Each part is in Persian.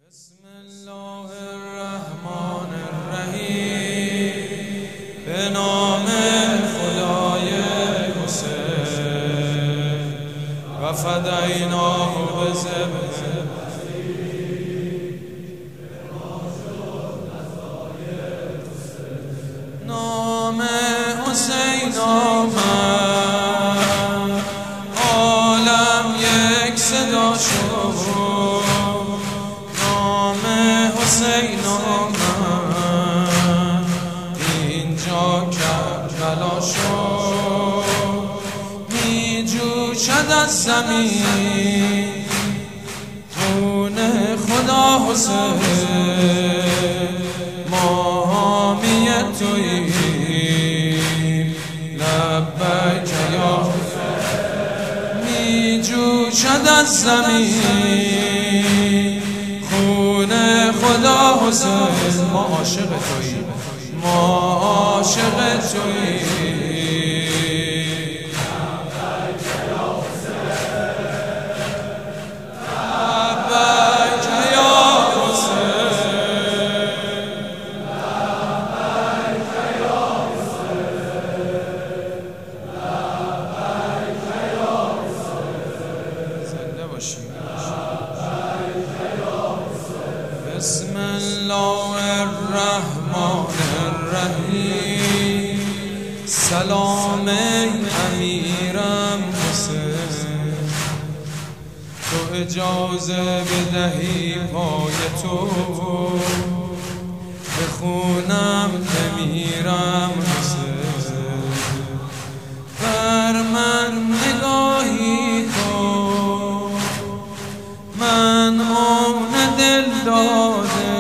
بسم الله الرحمن الرحیم. به نام خدای حسین و فدیناه بذبح. نام حسین آمد، عالم یک صدا شد. نام حسین آمد، اینجا کربلا شد. می جوشد از زمین خون خدا حسین. ما حامی توییم، لبیک یا حسین. می جوشد از زمین خون خدا حسین. ما عاشق توییم، ما عاشق توییم. بسم الله الرحمن الرحیم. سلام امیرم حسین، تو اجازه بدهی پای تو بخونم بمیرم حسین. بر من نگاهی کن، من آن دل داده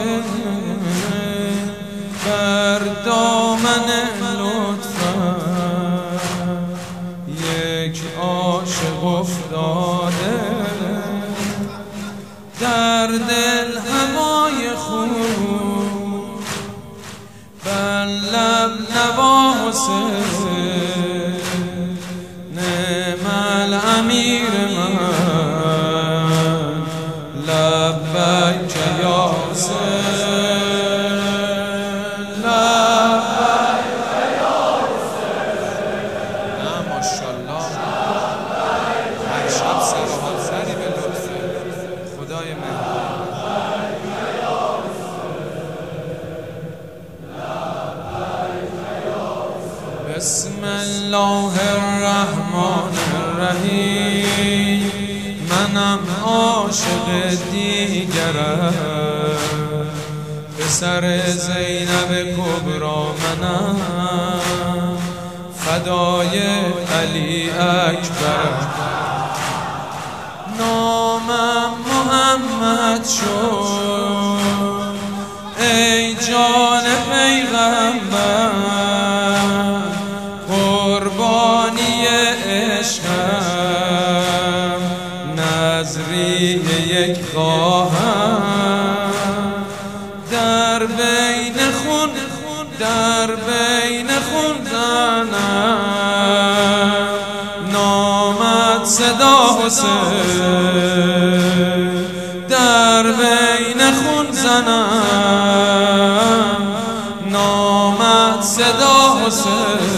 بر دامن لطفم یک عاشق افتاده. در دل هوای خون، بر لب نوا حسین. نعم الامیر من، لبیک یا حسین، لبیک یا حسین. نه ماشاءالله، هر شب سراحت سری به لطف خدای مهربان. بسم الله الرحمن الرحیم. منم عاشق دیگرم، پسر زینب کبرا منم، فدای علی اکبر. نامم محمد شد ای جان پیغمبر. قربانی عشقم، نظری یک خواهم. در بین خون، در بین خون زنم، نامد صدا حسین. در بین خون زنم، نامد صدا حسین.